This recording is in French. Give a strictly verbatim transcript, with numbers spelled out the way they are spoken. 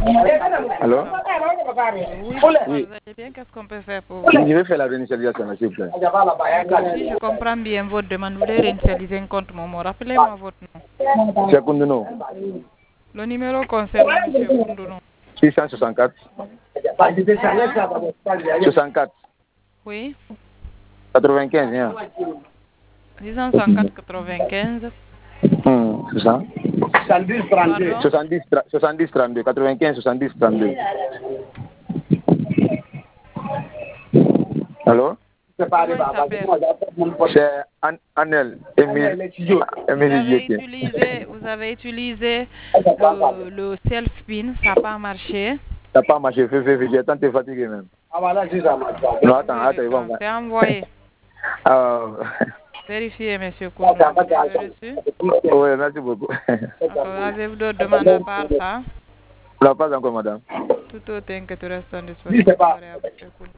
Allô? Oui, bonsoir, vous allez bien? Qu'est-ce qu'on peut faire pour vous? Je vais faire la réinitialisation, s'il vous plaît. Si je comprends bien votre demande, vous voulez réinitialiser un compte Momo. Rappelez-moi votre nom. C'est Koundouno. Le numéro concerne M. Koundouno. six cent soixante-quatre. soixante-quatre. Oui. quatre-vingt-quinze, hein? six cent soixante-quatre quatre-vingt-quinze. Hum, c'est ça? Pardon? soixante-dix, soixante-dix trente-deux. quatre-vingt-quinze, soixante-dix trente-deux. Allô? Comment il s'appelle? C'est An Anel. Émile. Vous Émile avez Diétier. utilisé, vous avez utilisé le, le self-pin, ça n'a pas marché. Ça n'a pas marché. Fais, fais, fais. J'ai tant été fatigué même. Non, attends, attends, ils vont. C'est envoyé. Ah. Vérifiez, monsieur Koundou. Vous avez reçu? Oui, merci beaucoup. Avez-vous d'autres demandes à part ça? Non, pas encore, madame. Tout autant que tu restes disponible.